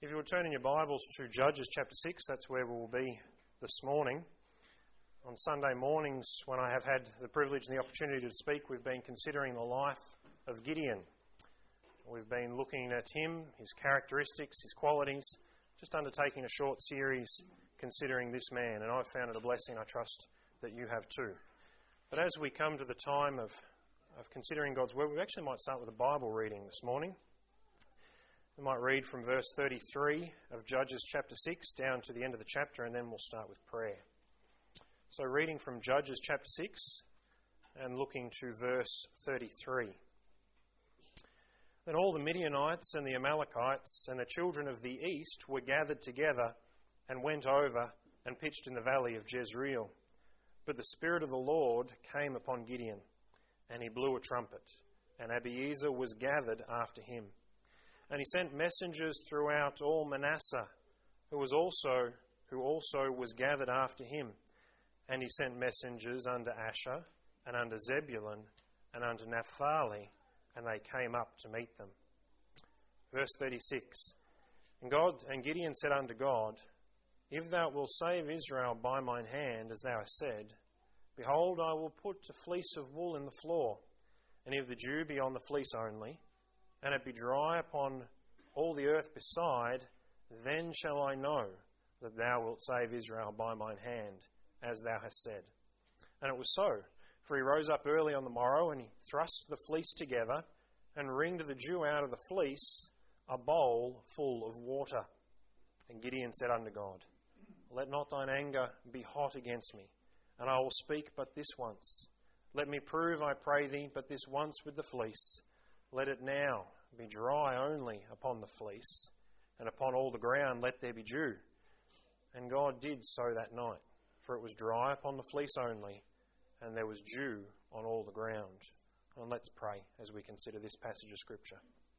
If you will turn in your Bibles to Judges chapter 6, that's where we will be this morning. On Sunday mornings, when I have had the privilege and the opportunity to speak, we've been considering the life of Gideon. We've been looking at him, his characteristics, his qualities, just undertaking a short series considering this man, and I've found it a blessing. I trust that you have too. But as we come to the time of considering God's Word, we actually might start with a Bible reading this morning. We might read from verse 33 of Judges chapter 6 down to the end of the chapter, and then we'll start with prayer. So reading from Judges chapter 6 and looking to verse 33. Then all the Midianites and the Amalekites and the children of the east were gathered together and went over and pitched in the valley of Jezreel. But the Spirit of the Lord came upon Gideon, and he blew a trumpet, and Abiezer was gathered after him. And he sent messengers throughout all Manasseh, who also was gathered after him. And he sent messengers unto Asher, and unto Zebulun, and unto Naphtali, and they came up to meet them. Verse 36. And Gideon said unto God, If thou wilt save Israel by mine hand, as thou hast said, behold, I will put a fleece of wool in the floor, and if the dew be on the fleece only, and it be dry upon all the earth beside, then shall I know that thou wilt save Israel by mine hand, as thou hast said. And it was so, for he rose up early on the morrow, and he thrust the fleece together, and wringed the dew out of the fleece, a bowl full of water. And Gideon said unto God, Let not thine anger be hot against me, and I will speak but this once. Let me prove, I pray thee, but this once with the fleece. Let it now be dry only upon the fleece, and upon all the ground let there be dew. And God did so that night, for it was dry upon the fleece only, and there was dew on all the ground. And let's pray as we consider this passage of Scripture.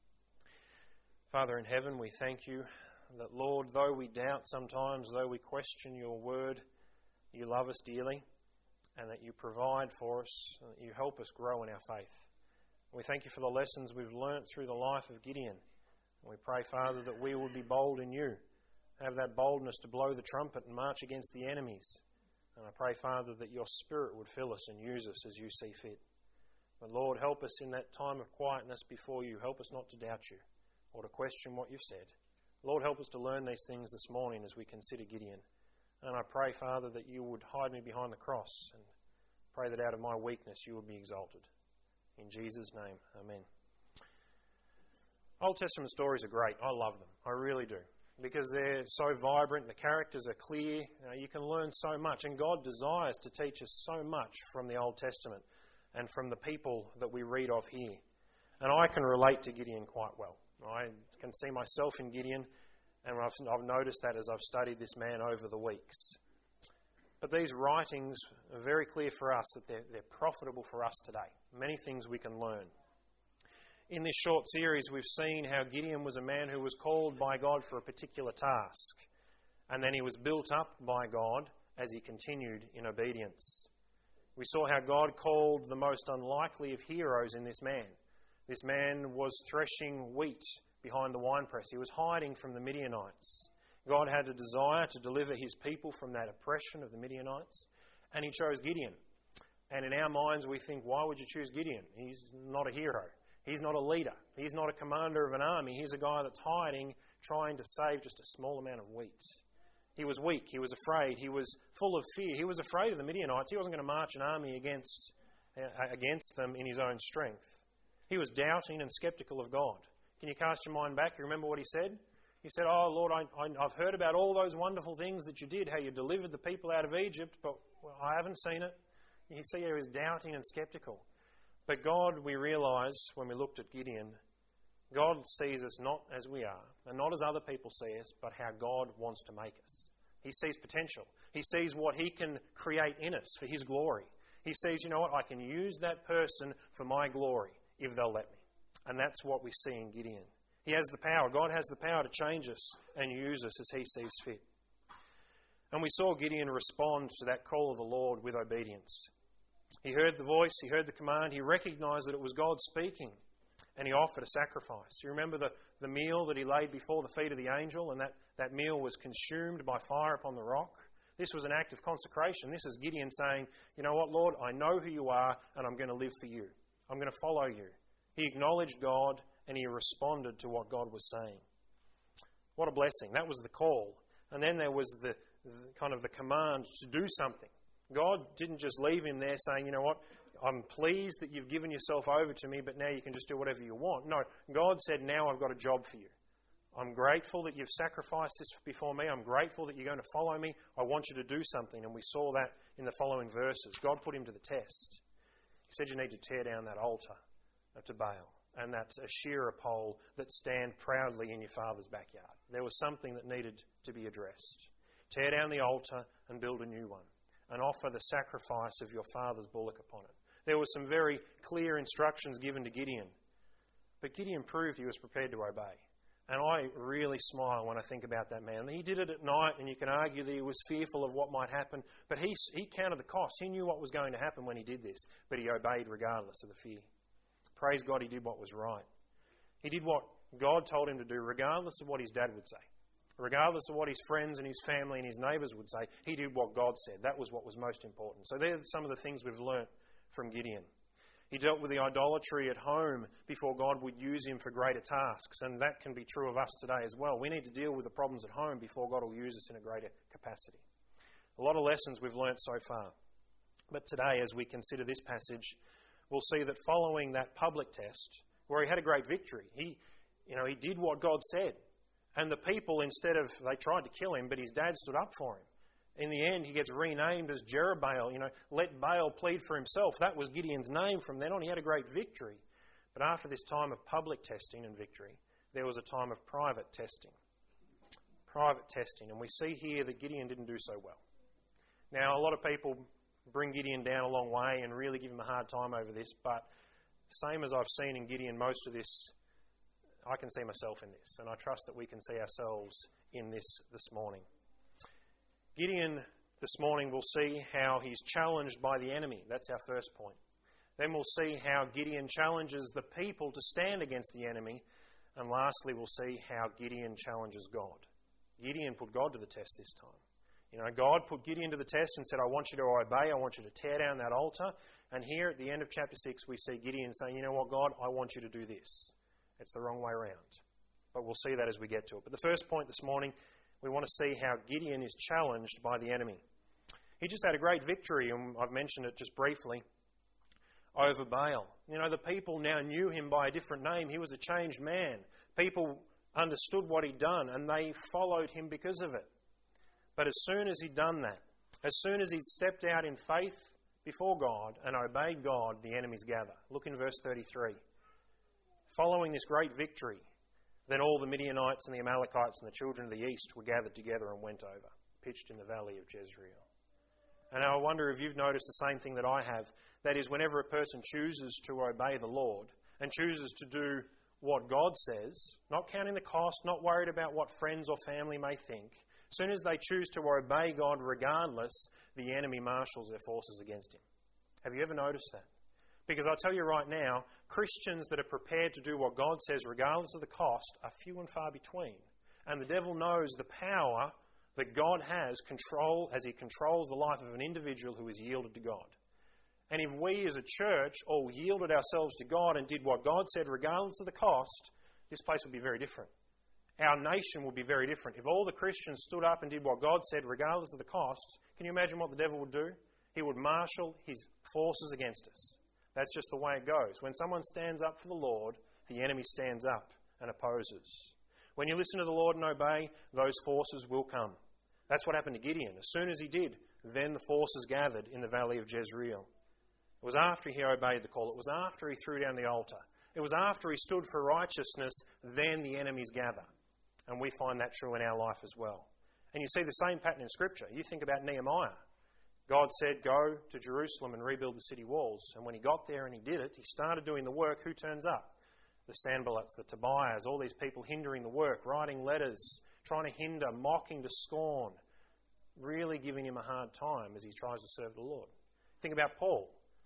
Father in heaven, we thank you that, Lord, though we doubt sometimes, though we question your word, you love us dearly, and that you provide for us, and that you help us grow in our faith. We thank you for the lessons we've learnt through the life of Gideon. And we pray, Father, that we would be bold in you, have that boldness to blow the trumpet and march against the enemies. And I pray, Father, that your Spirit would fill us and use us as you see fit. But Lord, help us in that time of quietness before you. Help us not to doubt you or to question what you've said. Lord, help us to learn these things this morning as we consider Gideon. And I pray, Father, that you would hide me behind the cross, and pray that out of my weakness you would be exalted. In Jesus' name, amen. Old Testament stories are great. I love them. I really do. Because they're so vibrant, the characters are clear. You can learn so much. And God desires to teach us so much from the Old Testament and from the people that we read of here. And I can relate to Gideon quite well. I can see myself in Gideon, and I've noticed that as I've studied this man over the weeks. But these writings are very clear for us that they're profitable for us today. Many things we can learn. In this short series, we've seen how Gideon was a man who was called by God for a particular task. And then he was built up by God as he continued in obedience. We saw how God called the most unlikely of heroes in this man. This man was threshing wheat behind the winepress. He was hiding from the Midianites. God had a desire to deliver his people from that oppression of the Midianites, and he chose Gideon. And in our minds we think, why would you choose Gideon? He's not a hero. He's not a leader. He's not a commander of an army. He's a guy that's hiding, trying to save just a small amount of wheat. He was weak. He was afraid. He was full of fear. He was afraid of the Midianites. He wasn't going to march an army against them in his own strength. He was doubting and skeptical of God. Can you cast your mind back? You remember what he said? He said, Oh, Lord, I've heard about all those wonderful things that you did, how you delivered the people out of Egypt, but I haven't seen it. You see, he was doubting and skeptical. But God, we realise when we looked at Gideon, God sees us not as we are, and not as other people see us, but how God wants to make us. He sees potential. He sees what he can create in us for his glory. He sees, you know what, I can use that person for my glory if they'll let me. And that's what we see in Gideon. He has the power. God has the power to change us and use us as he sees fit. And we saw Gideon respond to that call of the Lord with obedience. He heard the voice, he heard the command, he recognised that it was God speaking. and he offered a sacrifice. You remember the meal that he laid before the feet of the angel, and that meal was consumed by fire upon the rock? This was an act of consecration. This is Gideon saying, you know what, Lord, I know who you are, and I'm going to live for you. I'm going to follow you. He acknowledged God, and he responded to what God was saying. What a blessing. That was the call. And then there was the command to do something. God didn't just leave him there saying, you know what, I'm pleased that you've given yourself over to me, but now you can just do whatever you want. No, God said, now I've got a job for you. I'm grateful that you've sacrificed this before me. I'm grateful that you're going to follow me. I want you to do something. And we saw that in the following verses. God put him to the test. He said you need to tear down that altar to Baal and that Asherah pole that stand proudly in your father's backyard. There was something that needed to be addressed. Tear down the altar and build a new one, and offer the sacrifice of your father's bullock upon it. There were some very clear instructions given to Gideon. But Gideon proved he was prepared to obey. And I really smile when I think about that man. He did it at night, and you can argue that he was fearful of what might happen, but he counted the cost. He knew what was going to happen when he did this, but he obeyed regardless of the fear. Praise God, he did what was right. He did what God told him to do, regardless of what his dad would say. Regardless of what his friends and his family and his neighbours would say, he did what God said. That was what was most important. So they're some of the things we've learnt from Gideon. He dealt with the idolatry at home before God would use him for greater tasks, and that can be true of us today as well. We need to deal with the problems at home before God will use us in a greater capacity. A lot of lessons we've learnt so far. But today, as we consider this passage, we'll see that following that public test, where he had a great victory, he did what God said. And the people, they tried to kill him, but his dad stood up for him. In the end, he gets renamed as Jerubbaal. Let Baal plead for himself. That was Gideon's name from then on. He had a great victory. But after this time of public testing and victory, there was a time of private testing. Private testing. And we see here that Gideon didn't do so well. Now, a lot of people bring Gideon down a long way and really give him a hard time over this. But same as I've seen in Gideon, most of this, I can see myself in this. And I trust that we can see ourselves in this morning. Gideon, this morning, we'll see how he's challenged by the enemy. That's our first point. Then we'll see how Gideon challenges the people to stand against the enemy. And lastly, we'll see how Gideon challenges God. Gideon put God to the test this time. God put Gideon to the test and said, I want you to obey, I want you to tear down that altar. And here at the end of chapter 6, we see Gideon saying, you know what, God, I want you to do this. It's the wrong way around. But we'll see that as we get to it. But the first point this morning, we want to see how Gideon is challenged by the enemy. He just had a great victory, and I've mentioned it just briefly, over Baal. The people now knew him by a different name. He was a changed man. People understood what he'd done, and they followed him because of it. But as soon as he'd done that, as soon as he'd stepped out in faith before God and obeyed God, the enemies gather. Look in verse 33. Following this great victory, then all the Midianites and the Amalekites and the children of the east were gathered together and went over, pitched in the valley of Jezreel. And I wonder if you've noticed the same thing that I have. That is, whenever a person chooses to obey the Lord and chooses to do what God says, not counting the cost, not worried about what friends or family may think, as soon as they choose to obey God regardless, the enemy marshals their forces against him. Have you ever noticed that? Because I'll tell you right now, Christians that are prepared to do what God says regardless of the cost are few and far between. And the devil knows the power that God has as he controls the life of an individual who is yielded to God. And if we as a church all yielded ourselves to God and did what God said regardless of the cost, this place would be very different. Our nation would be very different. If all the Christians stood up and did what God said regardless of the cost, can you imagine what the devil would do? He would marshal his forces against us. That's just the way it goes. When someone stands up for the Lord, the enemy stands up and opposes. When you listen to the Lord and obey, those forces will come. That's what happened to Gideon. As soon as he did, then the forces gathered in the valley of Jezreel. It was after he obeyed the call. It was after he threw down the altar. It was after he stood for righteousness, then the enemies gather. And we find that true in our life as well. And you see the same pattern in Scripture. You think about Nehemiah. God said, go to Jerusalem and rebuild the city walls. And when he got there and he did it, he started doing the work. Who turns up? The Sanballats, the Tobias, all these people hindering the work, writing letters, trying to hinder, mocking to scorn, really giving him a hard time as he tries to serve the Lord. Think about Paul.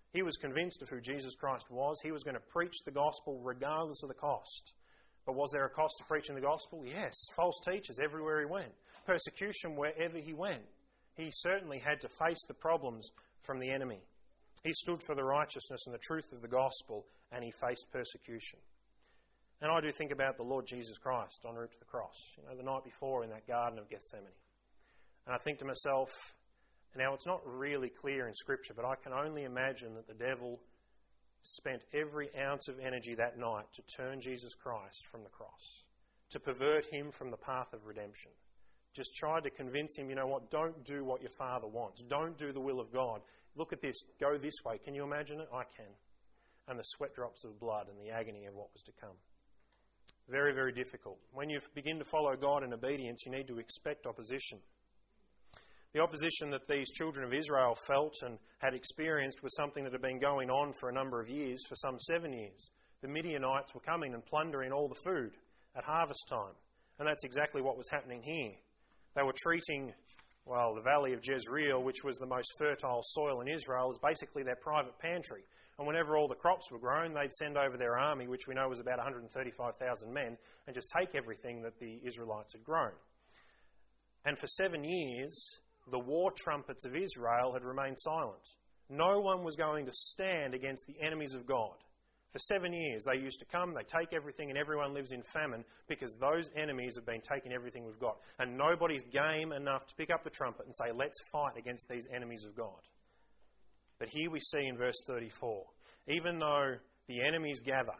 He was convinced of who Jesus Christ was. He was going to preach the gospel regardless of the cost. But was there a cost to preaching the gospel? Yes. False teachers everywhere he went. Persecution wherever he went. He certainly had to face the problems from the enemy. He stood for the righteousness and the truth of the gospel, and he faced persecution. And I do think about the Lord Jesus Christ en route to the cross, the night before in that Garden of Gethsemane. And I think to myself, now it's not really clear in Scripture, but I can only imagine that the devil spent every ounce of energy that night to turn Jesus Christ from the cross, to pervert him from the path of redemption. Just tried to convince him, don't do what your Father wants. Don't do the will of God. Look at this, go this way. Can you imagine it? I can. And the sweat drops of blood and the agony of what was to come. Very, very difficult. When you begin to follow God in obedience, you need to expect opposition. The opposition that these children of Israel felt and had experienced was something that had been going on for a number of years, for some 7 years. The Midianites were coming and plundering all the food at harvest time. And that's exactly what was happening here. They were treating, the valley of Jezreel, which was the most fertile soil in Israel, as basically their private pantry. And whenever all the crops were grown, they'd send over their army, which we know was about 135,000 men, and just take everything that the Israelites had grown. And for 7 years, the war trumpets of Israel had remained silent. No one was going to stand against the enemies of God. For 7 years, they used to come, they take everything, and everyone lives in famine because those enemies have been taking everything we've got. And nobody's game enough to pick up the trumpet and say, let's fight against these enemies of God. But here we see in verse 34, even though the enemies gather,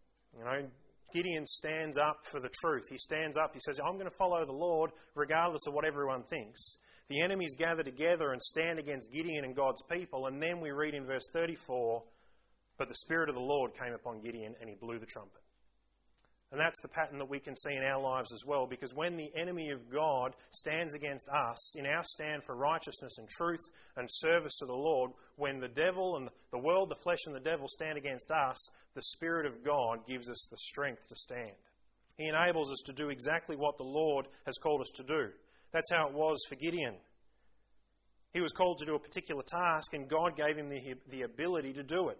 Gideon stands up for the truth. He stands up, he says, I'm going to follow the Lord regardless of what everyone thinks. The enemies gather together and stand against Gideon and God's people. And then we read in verse 34, but the Spirit of the Lord came upon Gideon and he blew the trumpet. And that's the pattern that we can see in our lives as well, because when the enemy of God stands against us in our stand for righteousness and truth and service to the Lord, when the devil and the world, the flesh and the devil stand against us, the Spirit of God gives us the strength to stand. He enables us to do exactly what the Lord has called us to do. That's how it was for Gideon. He was called to do a particular task and God gave him the ability to do it.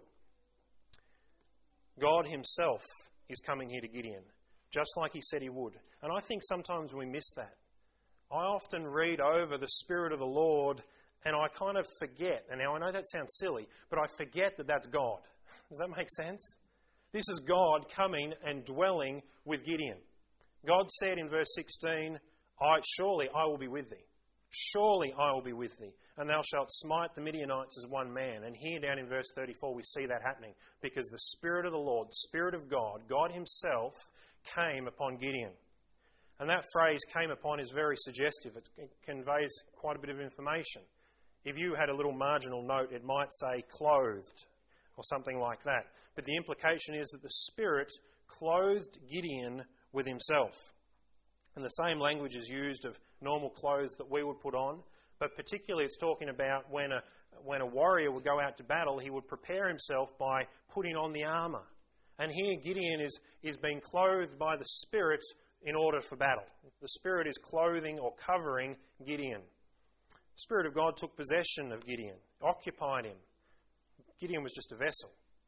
God himself is coming here to Gideon, just like he said he would. And I think sometimes we miss that. I often read over the Spirit of the Lord and I kind of forget, and now I know that sounds silly, but I forget that that's God. Does that make sense? This is God coming and dwelling with Gideon. God said in verse 16, surely I will be with thee. Surely I will be with thee, and thou shalt smite the Midianites as one man. And here down in verse 34 we see that happening, because the Spirit of the Lord, the Spirit of God, God himself, came upon Gideon. And that phrase, came upon, is very suggestive. It conveys quite a bit of information. If you had a little marginal note, it might say clothed or something like that. But the implication is that the Spirit clothed Gideon with himself. And the same language is used of normal clothes that we would put on, but particularly it's talking about when a warrior would go out to battle, he would prepare himself by putting on the armour. And here Gideon is being clothed by the Spirit in order for battle. The Spirit is clothing or covering Gideon. The Spirit of God took possession of Gideon, occupied him. Gideon was just a vessel.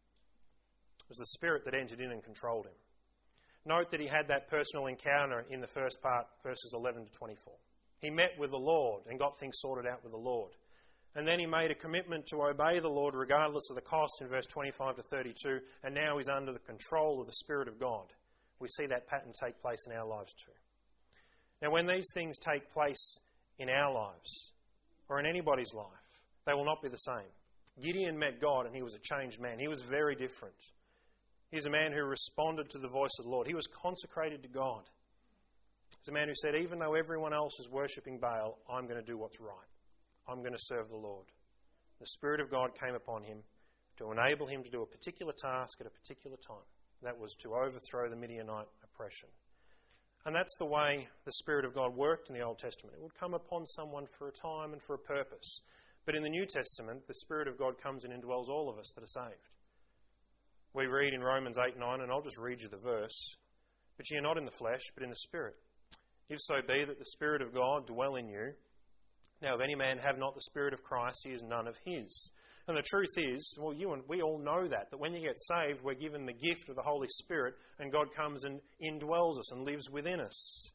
It was the Spirit that entered in and controlled him. Note that he had that personal encounter in the first part, verses 11 to 24. He met with the Lord and got things sorted out with the Lord. And then he made a commitment to obey the Lord regardless of the cost in verse 25 to 32, and now he's under the control of the Spirit of God. We see that pattern take place in our lives too. Now, when these things take place in our lives, or in anybody's life, they will not be the same. Gideon met God and he was a changed man. He was very different. He's a man who responded to the voice of the Lord. He was consecrated to God. He's a man who said, even though everyone else is worshipping Baal, I'm going to do what's right. I'm going to serve the Lord. The Spirit of God came upon him to enable him to do a particular task at a particular time. That was to overthrow the Midianite oppression. And that's the way the Spirit of God worked in the Old Testament. It would come upon someone for a time and for a purpose. But in the New Testament, the Spirit of God comes in and indwells all of us that are saved. We read in Romans 8:9, and I'll just read you the verse, but ye are not in the flesh, but in the Spirit. If so be that the Spirit of God dwell in you. Now, if any man have not the Spirit of Christ, he is none of his. And the truth is, well, you and we all know that when you get saved, we're given the gift of the Holy Spirit, and God comes and indwells us and lives within us.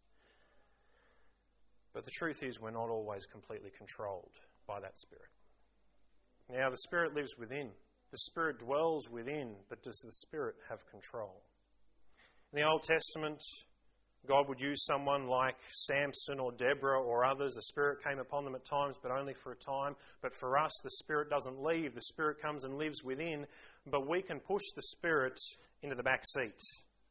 But the truth is, we're not always completely controlled by that Spirit. Now, the Spirit lives within. The Spirit dwells within, but does the Spirit have control? In the Old Testament, God would use someone like Samson or Deborah or others. The Spirit came upon them at times, but only for a time. But for us, the Spirit doesn't leave. The Spirit comes and lives within, but we can push the Spirit into the back seat.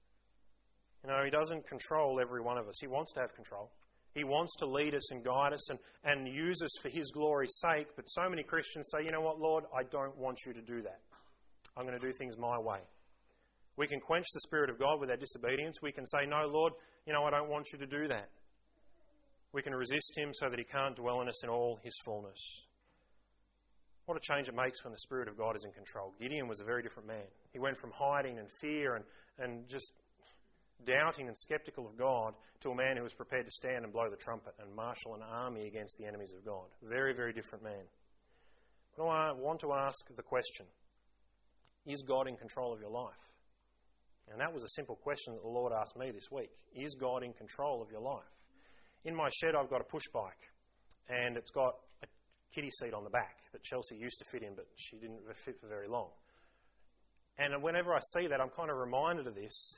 You know, He doesn't control every one of us. He wants to have control. He wants to lead us and guide us and use us for His glory's sake. But so many Christians say, you know what, Lord, I don't want you to do that. I'm going to do things my way. We can quench the Spirit of God with our disobedience. We can say, no, Lord, you know, I don't want you to do that. We can resist Him so that He can't dwell in us in all His fullness. What a change it makes when the Spirit of God is in control. Gideon was a very different man. He went from hiding and fear and just doubting and sceptical of God to a man who was prepared to stand and blow the trumpet and marshal an army against the enemies of God. Very, very different man. But I want to ask the question, is God in control of your life? And that was a simple question that the Lord asked me this week. Is God in control of your life? In my shed, I've got a push bike, and it's got a kiddie seat on the back that Chelsea used to fit in, but she didn't fit for very long. And whenever I see that, I'm kind of reminded of this.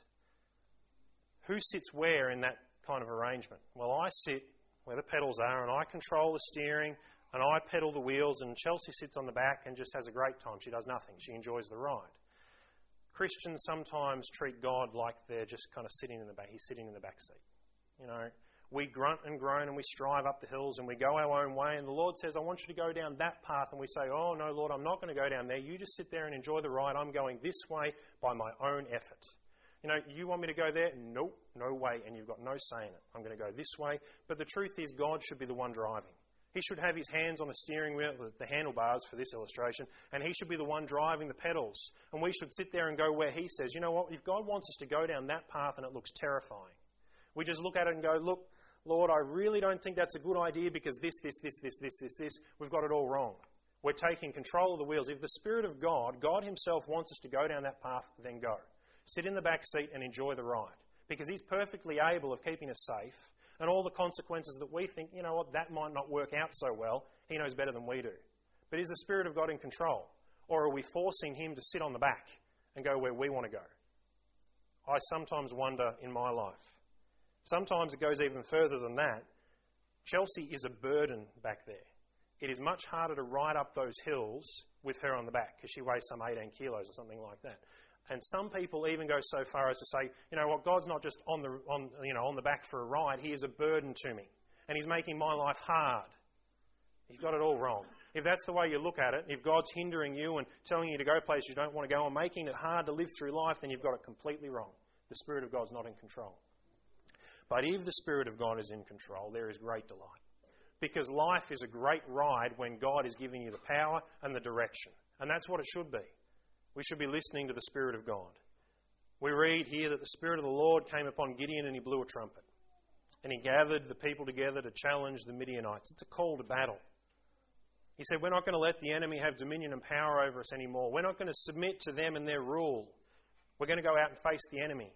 Who sits where in that kind of arrangement? Well, I sit where the pedals are, and I control the steering, and I pedal the wheels, and Chelsea sits on the back and just has a great time. She does nothing. She enjoys the ride. Christians sometimes treat God like they're just kind of sitting in the back. He's sitting in the back seat. You know, we grunt and groan and we strive up the hills and we go our own way, and the Lord says, I want you to go down that path, and we say, oh no, Lord, I'm not going to go down there. You just sit there and enjoy the ride. I'm going this way by my own effort. You know, you want me to go there? Nope, no way, and you've got no say in it. I'm going to go this way. But the truth is, God should be the one driving. He should have his hands on the steering wheel, the handlebars for this illustration, and he should be the one driving the pedals. And we should sit there and go where he says, you know what, if God wants us to go down that path and it looks terrifying, we just look at it and go, look, Lord, I really don't think that's a good idea because this, we've got it all wrong. We're taking control of the wheels. If the Spirit of God, God himself wants us to go down that path, then go. Sit in the back seat and enjoy the ride, because he's perfectly able of keeping us safe. And all the consequences that we think, you know what, that might not work out so well, he knows better than we do. But is the Spirit of God in control? Or are we forcing him to sit on the back and go where we want to go? I sometimes wonder in my life. Sometimes it goes even further than that. Chelsea is a burden back there. It is much harder to ride up those hills with her on the back because she weighs some 18 kilos or something like that. And some people even go so far as to say, you know what, God's not just on the back for a ride. He is a burden to me, and he's making my life hard. You've got it all wrong. If that's the way you look at it, if God's hindering you and telling you to go places you don't want to go and making it hard to live through life, then you've got it completely wrong. The Spirit of God's not in control. But if the Spirit of God is in control, there is great delight. Because life is a great ride when God is giving you the power and the direction. And that's what it should be. We should be listening to the Spirit of God. We read here that the Spirit of the Lord came upon Gideon and he blew a trumpet. And he gathered the people together to challenge the Midianites. It's a call to battle. He said, we're not going to let the enemy have dominion and power over us anymore. We're not going to submit to them and their rule. We're going to go out and face the enemy.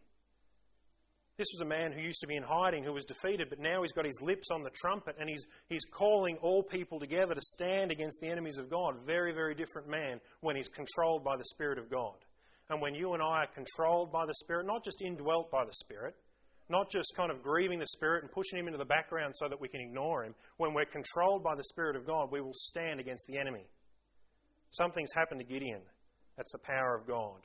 This was a man who used to be in hiding, who was defeated, but now he's got his lips on the trumpet and he's calling all people together to stand against the enemies of God. Very, very different man when he's controlled by the Spirit of God. And when you and I are controlled by the Spirit, not just indwelt by the Spirit, not just kind of grieving the Spirit and pushing him into the background so that we can ignore him, when we're controlled by the Spirit of God, we will stand against the enemy. Something's happened to Gideon. That's the power of God.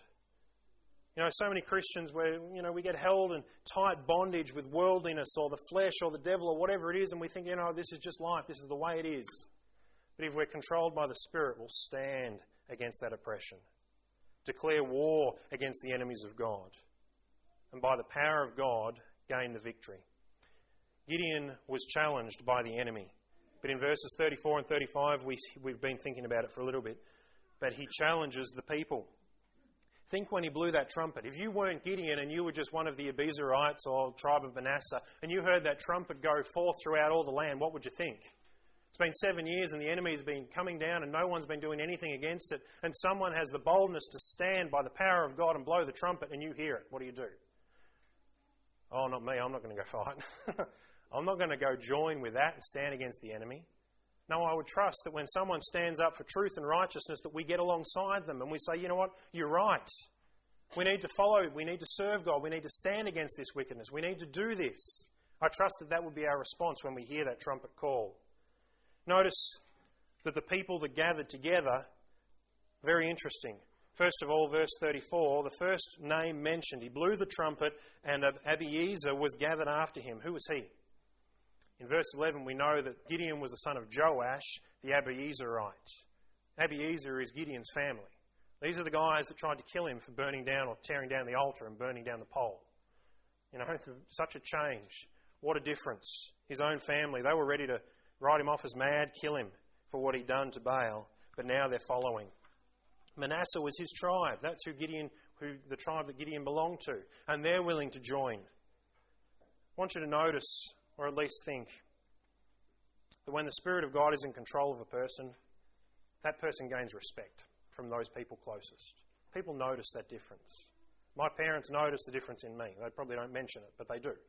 You know, so many Christians where, you know, we get held in tight bondage with worldliness or the flesh or the devil or whatever it is, and we think, you know, this is just life, this is the way it is. But if we're controlled by the Spirit, we'll stand against that oppression. Declare war against the enemies of God. And by the power of God, gain the victory. Gideon was challenged by the enemy. But in verses 34 and 35, we've been thinking about it for a little bit. But he challenges the people. Think when he blew that trumpet. If you weren't Gideon and you were just one of the Abiezrites or tribe of Manasseh, and you heard that trumpet go forth throughout all the land, what would you think? It's been 7 years and the enemy's been coming down and no one's been doing anything against it, and someone has the boldness to stand by the power of God and blow the trumpet, and you hear it. What do? Oh, not me. I'm not going to go fight. I'm not going to go join with that and stand against the enemy. No, I would trust that when someone stands up for truth and righteousness, that we get alongside them and we say, you know what, you're right. We need to follow, we need to serve God, we need to stand against this wickedness, we need to do this. I trust that that would be our response when we hear that trumpet call. Notice that the people that gathered together, very interesting. First of all, verse 34, the first name mentioned, he blew the trumpet and Abiezer was gathered after him. Who was he? In verse 11, we know that Gideon was the son of Joash, the Abiezerite. Abiezer is Gideon's family. These are the guys that tried to kill him for burning down or tearing down the altar and burning down the pole. You know, such a change. What a difference. His own family, they were ready to write him off as mad, kill him for what he'd done to Baal, but now they're following. Manasseh was his tribe. That's the tribe that Gideon belonged to, and they're willing to join. I want you to notice, or at least think, that when the Spirit of God is in control of a person, that person gains respect from those people closest. People notice that difference. My parents notice the difference in me. They probably don't mention it, but they do.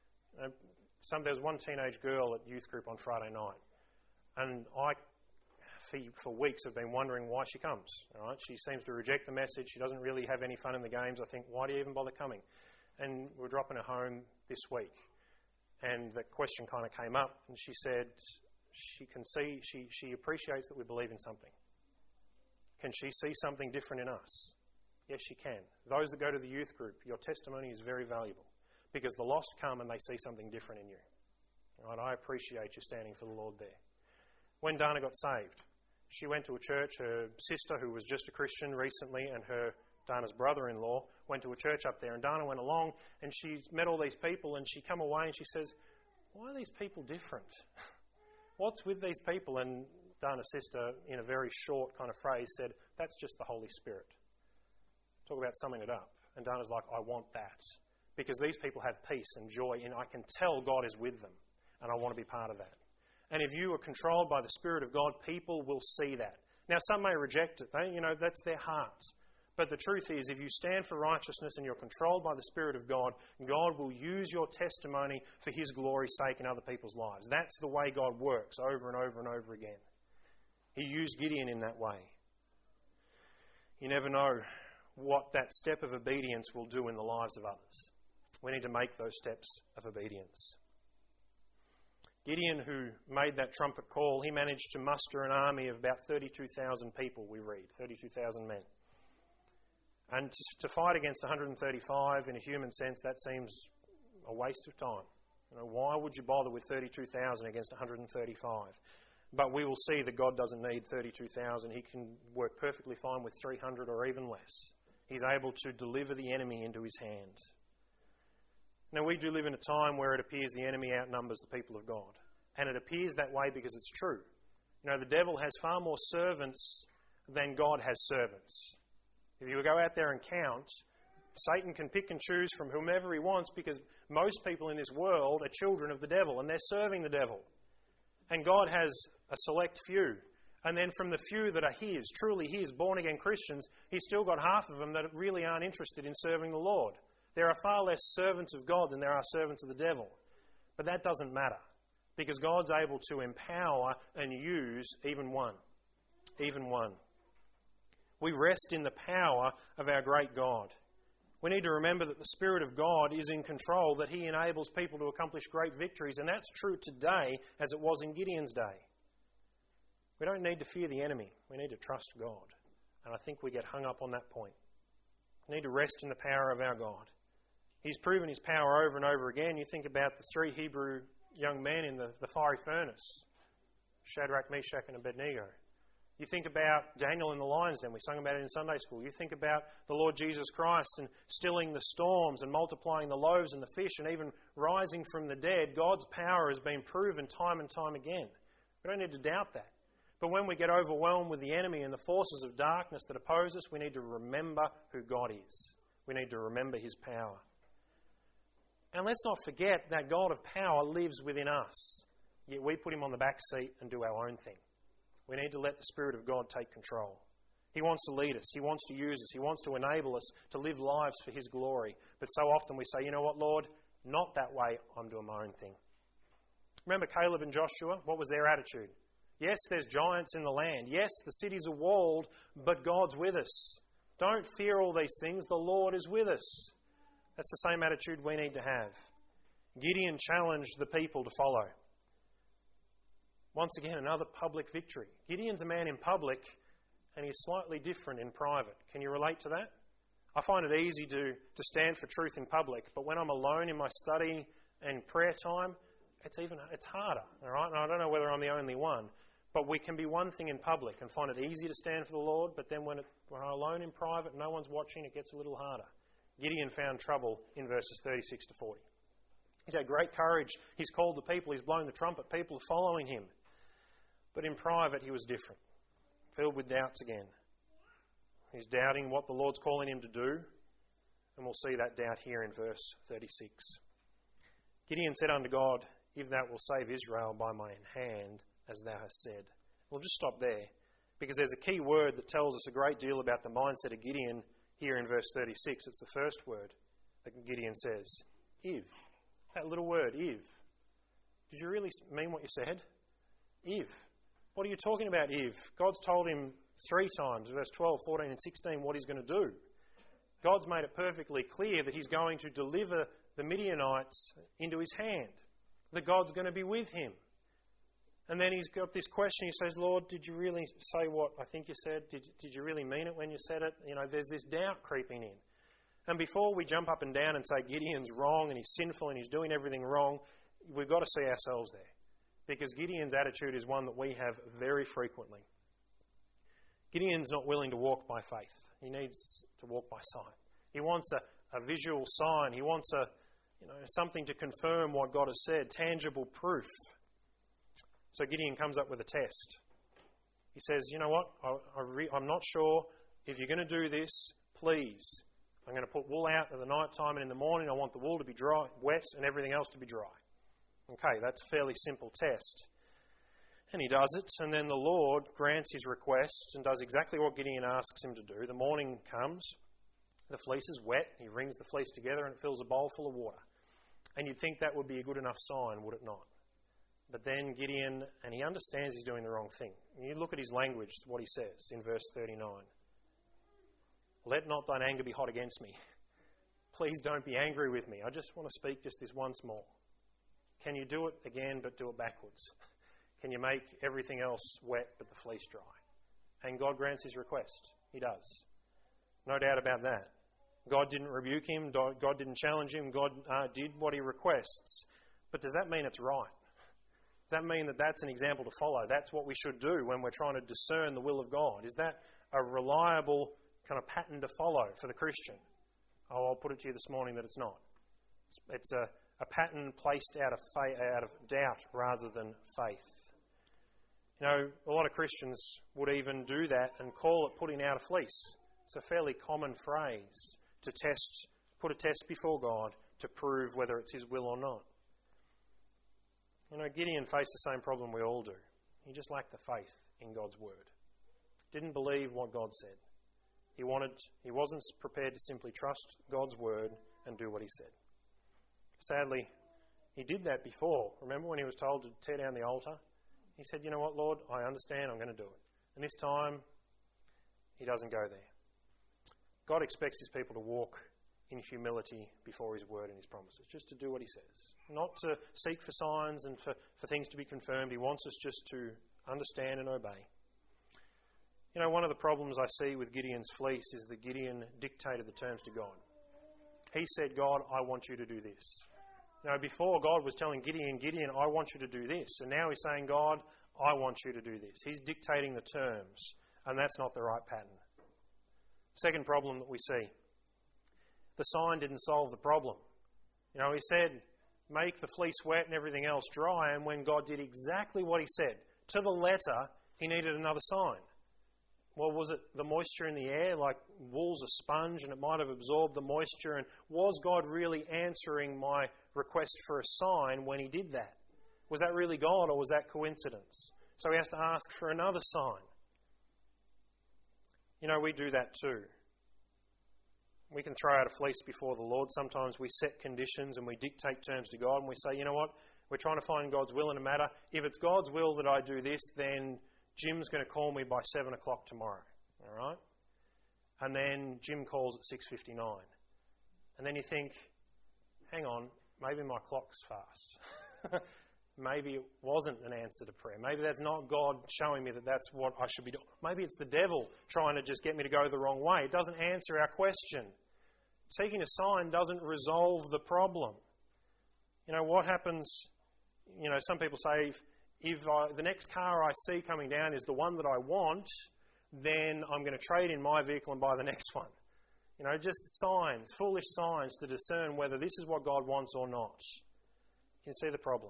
There was one teenage girl at youth group on Friday night, and I, for weeks, have been wondering why she comes. All right? She seems to reject the message. She doesn't really have any fun in the games. I think, why do you even bother coming? And we're dropping her home this week, and the question kind of came up, and she said she appreciates that we believe in something. Can she see something different in us? Yes, she can. Those that go to the youth group, your testimony is very valuable because the lost come and they see something different in you. Right? I appreciate you standing for the Lord there. When Dana got saved, she went to a church. Her sister, who was just a Christian recently, and Dana's brother-in-law went to a church up there, and Dana went along and she met all these people, and she come away and she says, why are these people different? What's with these people? And Dana's sister, in a very short kind of phrase, said, that's just the Holy Spirit. Talk about summing it up. And Dana's like, I want that. Because these people have peace and joy, and I can tell God is with them, and I want to be part of that. And if you are controlled by the Spirit of God, people will see that. Now, some may reject it. That's their heart. But the truth is, if you stand for righteousness and you're controlled by the Spirit of God, God will use your testimony for His glory's sake in other people's lives. That's the way God works over and over and over again. He used Gideon in that way. You never know what that step of obedience will do in the lives of others. We need to make those steps of obedience. Gideon, who made that trumpet call, he managed to muster an army of about 32,000 people, we read, 32,000 men. And to fight against 135, in a human sense, that seems a waste of time. Why would you bother with 32,000 against 135? But we will see that God doesn't need 32,000. He can work perfectly fine with 300 or even less. He's able to deliver the enemy into his hand. Now, we do live in a time where it appears the enemy outnumbers the people of God. And it appears that way because it's true. The devil has far more servants than God has servants. If you go out there and count, Satan can pick and choose from whomever he wants because most people in this world are children of the devil and they're serving the devil. And God has a select few. And then from the few that are His, truly His, born-again Christians, He's still got half of them that really aren't interested in serving the Lord. There are far less servants of God than there are servants of the devil. But that doesn't matter because God's able to empower and use even one. Even one. We rest in the power of our great God. We need to remember that the Spirit of God is in control, that He enables people to accomplish great victories, and that's true today as it was in Gideon's day. We don't need to fear the enemy. We need to trust God. And I think we get hung up on that point. We need to rest in the power of our God. He's proven His power over and over again. You think about the 3 Hebrew young men in the fiery furnace, Shadrach, Meshach and Abednego. You think about Daniel in the lion's den. We sung about it in Sunday school. You think about the Lord Jesus Christ and stilling the storms and multiplying the loaves and the fish and even rising from the dead. God's power has been proven time and time again. We don't need to doubt that. But when we get overwhelmed with the enemy and the forces of darkness that oppose us, we need to remember who God is. We need to remember His power. And let's not forget that God of power lives within us. yet we put him on the back seat and do our own thing. We need to let the Spirit of God take control. He wants to lead us. He wants to use us. He wants to enable us to live lives for His glory. But so often we say, you know what, Lord? Not that way. I'm doing my own thing. Remember Caleb and Joshua? What was their attitude? Yes, there's giants in the land. Yes, the cities are walled, but God's with us. Don't fear all these things. The Lord is with us. That's the same attitude we need to have. Gideon challenged the people to follow. Once again, another public victory. Gideon's a man in public, and he's slightly different in private. Can you relate to that? I find it easy to stand for truth in public, but when I'm alone in my study and prayer time, it's harder. All right? And I don't know whether I'm the only one, but we can be one thing in public and find it easy to stand for the Lord, but then when I'm alone in private, no one's watching, it gets a little harder. Gideon found trouble in verses 36 to 40. He's had great courage. He's called the people. He's blown the trumpet. People are following him. But in private, he was different, filled with doubts again. He's doubting what the Lord's calling him to do, and we'll see that doubt here in verse 36. Gideon said unto God, if thou wilt save Israel by mine hand, as thou hast said. We'll just stop there, because there's a key word that tells us a great deal about the mindset of Gideon here in verse 36. It's the first word that Gideon says, if. That little word, if. Did you really mean what you said? If. What are you talking about, if? God's told him 3 times, verse 12, 14 and 16, what he's going to do. God's made it perfectly clear that he's going to deliver the Midianites into his hand, that God's going to be with him. And then he's got this question. He says, Lord, did you really say what I think you said? Did you really mean it when you said it? You know, there's this doubt creeping in. And before we jump up and down and say Gideon's wrong and he's sinful and he's doing everything wrong, we've got to see ourselves there. Because Gideon's attitude is one that we have very frequently. Gideon's not willing to walk by faith. He needs to walk by sight. He wants a visual sign. He wants something to confirm what God has said, tangible proof. So Gideon comes up with a test. He says, you know what, I'm not sure if you're going to do this, please. I'm going to put wool out at the night time and in the morning I want the wool to be dry, wet and everything else to be dry. Okay, that's a fairly simple test. And he does it, and then the Lord grants his request and does exactly what Gideon asks him to do. The morning comes, the fleece is wet, he wrings the fleece together and it fills a bowl full of water. And you'd think that would be a good enough sign, would it not? But then Gideon, and he understands he's doing the wrong thing. You look at his language, what he says in verse 39. Let not thine anger be hot against me. Please don't be angry with me. I just want to speak just this once more. Can you do it again, but do it backwards? Can you make everything else wet but the fleece dry? And God grants his request. He does. No doubt about that. God didn't rebuke him. God didn't challenge him. God did what he requests. But does that mean it's right? Does that mean that that's an example to follow? That's what we should do when we're trying to discern the will of God? Is that a reliable kind of pattern to follow for the Christian? Oh, I'll put it to you this morning that it's not. It's a pattern placed out of doubt rather than faith. You know, a lot of Christians would even do that and call it putting out a fleece. It's a fairly common phrase to put a test before God to prove whether it's his will or not. You know, Gideon faced the same problem we all do. He just lacked the faith in God's word. Didn't believe what God said. He wasn't prepared to simply trust God's word and do what he said. Sadly, he did that before. Remember when he was told to tear down the altar? He said, you know what, Lord, I understand, I'm going to do it. And this time, he doesn't go there. God expects his people to walk in humility before his word and his promises, just to do what he says. Not to seek for signs and for things to be confirmed. He wants us just to understand and obey. You know, one of the problems I see with Gideon's fleece is that Gideon dictated the terms to God. He said, God, I want you to do this. You know, before God was telling Gideon, I want you to do this. And now he's saying, God, I want you to do this. He's dictating the terms, and that's not the right pattern. Second problem that we see. The sign didn't solve the problem. You know, he said, make the fleece wet and everything else dry, and when God did exactly what he said, to the letter, he needed another sign. Well, was it the moisture in the air? Like wool's a sponge and it might have absorbed the moisture. And was God really answering my request for a sign when he did that? Was that really God or was that coincidence? So he has to ask for another sign. You know, we do that too. We can throw out a fleece before the Lord. Sometimes we set conditions and we dictate terms to God and we say, you know what, we're trying to find God's will in a matter. If it's God's will that I do this, then Jim's going to call me by 7 o'clock tomorrow. All right? And then Jim calls at 6:59. And then you think, hang on, maybe my clock's fast. Maybe it wasn't an answer to prayer. Maybe that's not God showing me that that's what I should be doing. Maybe it's the devil trying to just get me to go the wrong way. It doesn't answer our question. Seeking a sign doesn't resolve the problem. You know, what happens, you know, some people say, if the next car I see coming down is the one that I want, then I'm going to trade in my vehicle and buy the next one. You know, just signs, foolish signs to discern whether this is what God wants or not. You can see the problem.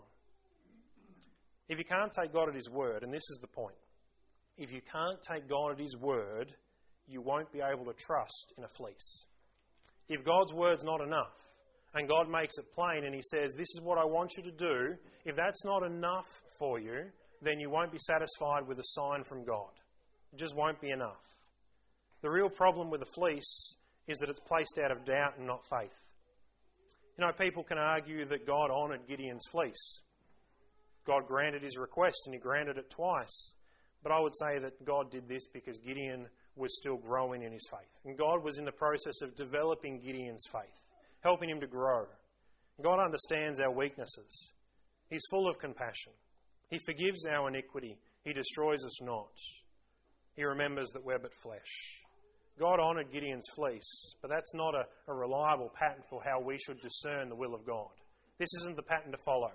If you can't take God at His word, and this is the point, if you can't take God at His word, you won't be able to trust in a fleece. If God's word's not enough, and God makes it plain and He says, this is what I want you to do, if that's not enough for you, then you won't be satisfied with a sign from God. It just won't be enough. The real problem with a fleece is that it's placed out of doubt and not faith. You know, people can argue that God honoured Gideon's fleece. God granted his request and He granted it twice. But I would say that God did this because Gideon was still growing in his faith. And God was in the process of developing Gideon's faith, helping him to grow. God understands our weaknesses. He's full of compassion. He forgives our iniquity. He destroys us not. He remembers that we're but flesh. God honoured Gideon's fleece, but that's not a reliable pattern for how we should discern the will of God. This isn't the pattern to follow.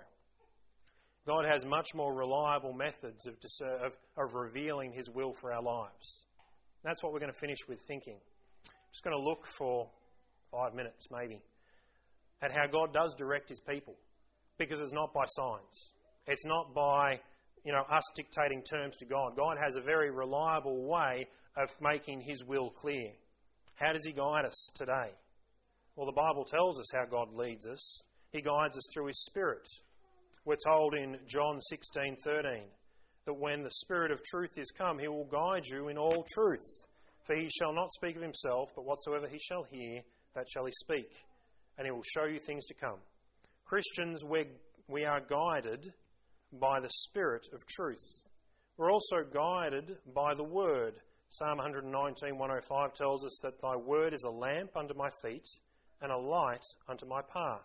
God has much more reliable methods of revealing His will for our lives. That's what we're going to finish with thinking. I'm just going to look for 5 minutes maybe at how God does direct His people, because it's not by signs. It's not by, us dictating terms to God. God has a very reliable way of making His will clear. How does He guide us today? Well, the Bible tells us how God leads us. He guides us through His Spirit. We're told in John 16:13 that when the Spirit of truth is come, He will guide you in all truth. For He shall not speak of Himself, but whatsoever He shall hear, that shall He speak. And He will show you things to come. Christians, we are guided by the Spirit of truth. We're also guided by the Word. Psalm 119:105 tells us that Thy Word is a lamp unto my feet and a light unto my path.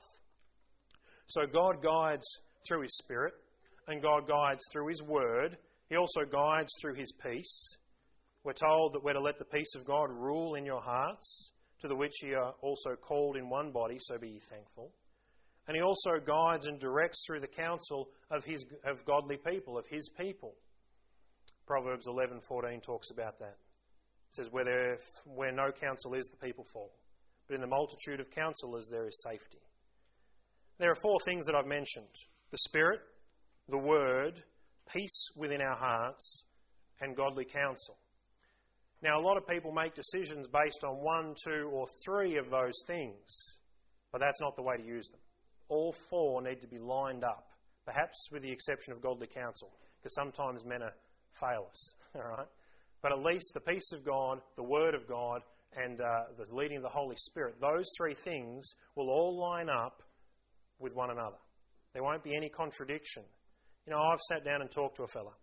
So God guides through His Spirit, and God guides through His Word. He also guides through His peace. We're told that we're to let the peace of God rule in your hearts, to the which ye are also called in one body, so be ye thankful. And He also guides and directs through the counsel of godly people, of His people. Proverbs 11:14 talks about that. It says, where no counsel is, the people fall. But in the multitude of counselors there is safety. There are 4 things that I've mentioned: the Spirit, the Word, peace within our hearts, and godly counsel. Now, a lot of people make decisions based on 1, 2, or 3 of those things, but that's not the way to use them. All 4 need to be lined up, perhaps with the exception of godly counsel, because sometimes men fail us, all right? But at least the peace of God, the Word of God, and the leading of the Holy Spirit, those 3 things will all line up with one another. There won't be any contradiction. I've sat down and talked to a fella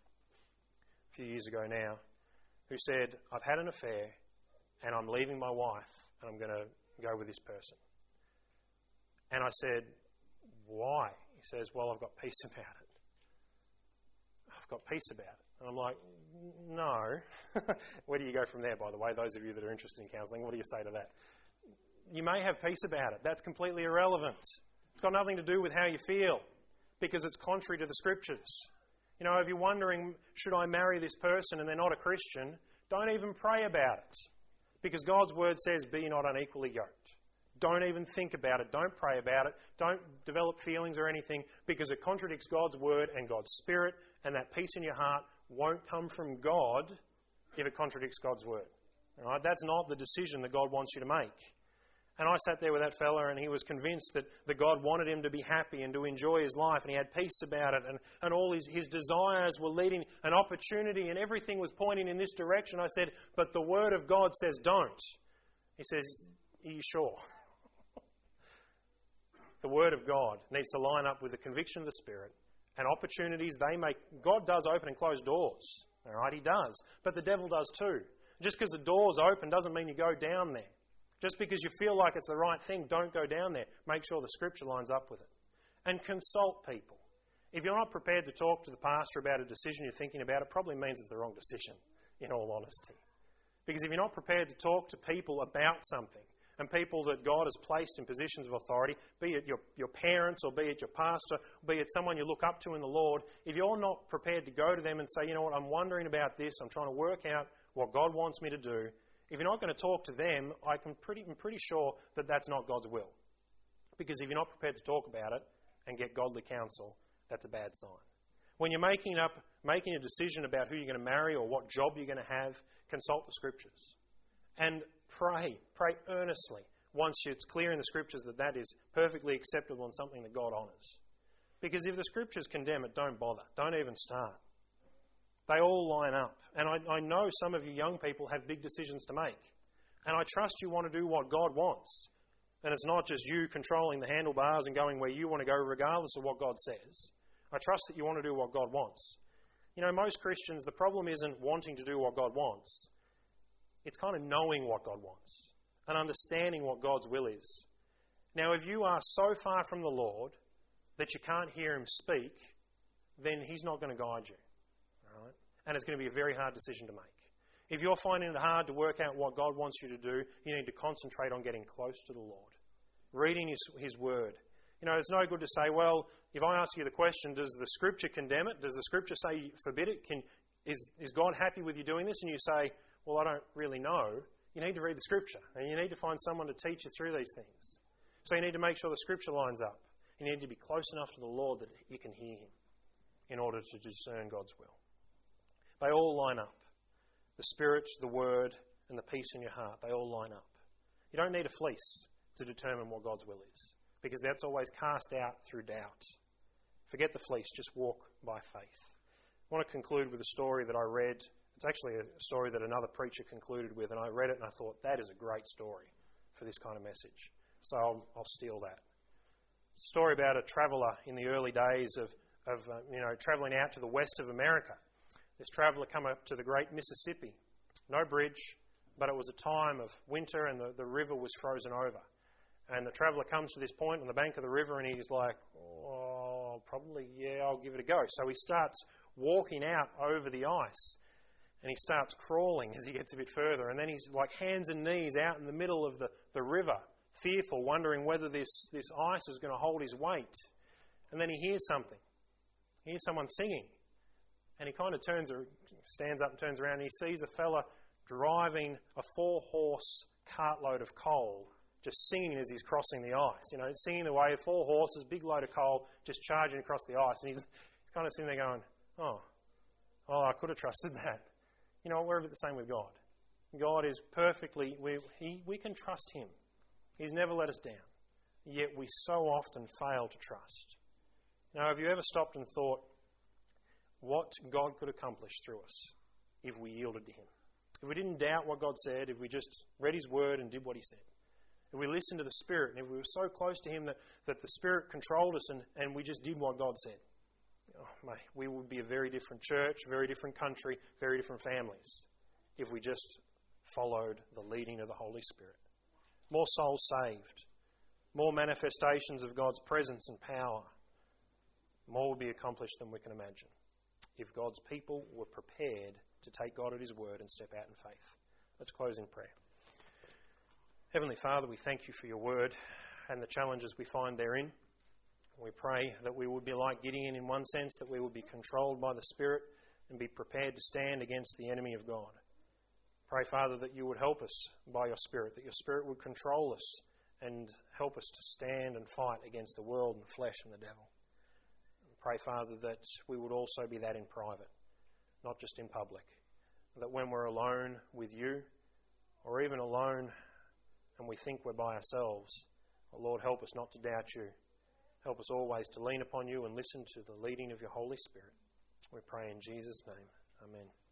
a few years ago now who said, I've had an affair and I'm leaving my wife and I'm going to go with this person. And I said, why? He says, well, I've got peace about it. I've got peace about it. And I'm like, no. Where do you go from there, by the way? Those of you that are interested in counselling, what do you say to that? You may have peace about it. That's completely irrelevant. It's got nothing to do with how you feel, because it's contrary to the Scriptures. If you're wondering, should I marry this person and they're not a Christian, don't even pray about it, because God's Word says, be not unequally yoked. Don't even think about it. Don't pray about it. Don't develop feelings or anything, because it contradicts God's Word and God's Spirit, and that peace in your heart won't come from God if it contradicts God's Word. All right? That's not the decision that God wants you to make. And I sat there with that fella, and he was convinced that God wanted him to be happy and to enjoy his life, and he had peace about it, and all his desires were leading an opportunity, and everything was pointing in this direction. I said, but the Word of God says don't. He says, are you sure? The Word of God needs to line up with the conviction of the Spirit, and opportunities they make. God does open and close doors. All right, He does. But the devil does too. Just because the door's open doesn't mean you go down there. Just because you feel like it's the right thing, don't go down there. Make sure the Scripture lines up with it. And consult people. If you're not prepared to talk to the pastor about a decision you're thinking about, it probably means it's the wrong decision, in all honesty. Because if you're not prepared to talk to people about something, and people that God has placed in positions of authority, be it your parents, or be it your pastor, be it someone you look up to in the Lord, if you're not prepared to go to them and say, you know what, I'm wondering about this, I'm trying to work out what God wants me to do, if you're not going to talk to them, I'm pretty sure that that's not God's will. Because if you're not prepared to talk about it and get godly counsel, that's a bad sign. When you're making a decision about who you're going to marry or what job you're going to have, consult the Scriptures. And pray earnestly once it's clear in the Scriptures that is perfectly acceptable and something that God honours. Because if the Scriptures condemn it, don't bother. Don't even start. They all line up. And I know some of you young people have big decisions to make. And I trust you want to do what God wants. And it's not just you controlling the handlebars and going where you want to go regardless of what God says. I trust that you want to do what God wants. You know, most Christians, the problem isn't wanting to do what God wants. It's kind of knowing what God wants and understanding what God's will is. Now, if you are so far from the Lord that you can't hear Him speak, then He's not going to guide you. All right? And it's going to be a very hard decision to make. If you're finding it hard to work out what God wants you to do, you need to concentrate on getting close to the Lord, reading His Word. You know, it's no good to say, well, if I ask you the question, does the Scripture condemn it? Does the Scripture say forbid it? Is God happy with you doing this? And you say, well, I don't really know. You need to read the Scripture, and you need to find someone to teach you through these things. So you need to make sure the Scripture lines up. You need to be close enough to the Lord that you can hear Him in order to discern God's will. They all line up. The Spirit, the Word, and the peace in your heart, they all line up. You don't need a fleece to determine what God's will is, because that's always cast out through doubt. Forget the fleece, just walk by faith. I want to conclude with a story that I read. It's actually a story that another preacher concluded with, and I read it and I thought, that is a great story for this kind of message. So I'll steal that. It's a story about a traveller in the early days of travelling out to the west of America. This traveller came up to the great Mississippi. No bridge, but it was a time of winter and the river was frozen over. And the traveller comes to this point on the bank of the river and he's like, I'll give it a go. So he starts walking out over the ice and he starts crawling as he gets a bit further. And then he's like hands and knees out in the middle of the river, fearful, wondering whether this ice is going to hold his weight. And then he hears something. He hears someone singing. And he kind of stands up and turns around and he sees a fella driving a 4-horse cartload of coal, just singing as he's crossing the ice. You know, singing away, 4 horses, big load of coal, just charging across the ice. And he's kind of sitting there going, I could have trusted that. You know, we're a bit the same with God. God is perfectly, we can trust Him. He's never let us down. Yet we so often fail to trust. Now, have you ever stopped and thought what God could accomplish through us if we yielded to Him? If we didn't doubt what God said, if we just read His Word and did what He said. If we listened to the Spirit, and if we were so close to Him that the Spirit controlled us and we just did what God said, we would be a very different church, very different country, very different families if we just followed the leading of the Holy Spirit. More souls saved, more manifestations of God's presence and power. More will be accomplished than we can imagine if God's people were prepared to take God at His word and step out in faith. Let's close in prayer. Heavenly Father, we thank You for Your word and the challenges we find therein. We pray that we would be like Gideon in one sense, that we would be controlled by the Spirit and be prepared to stand against the enemy of God. Pray, Father, that You would help us by Your Spirit, that Your Spirit would control us and help us to stand and fight against the world and the flesh and the devil. Pray, Father, that we would also be that in private, not just in public. That when we're alone with You, or even alone and we think we're by ourselves. Oh, Lord, help us not to doubt you. Help us always to lean upon you and listen to the leading of your Holy Spirit. We pray in Jesus' name. Amen.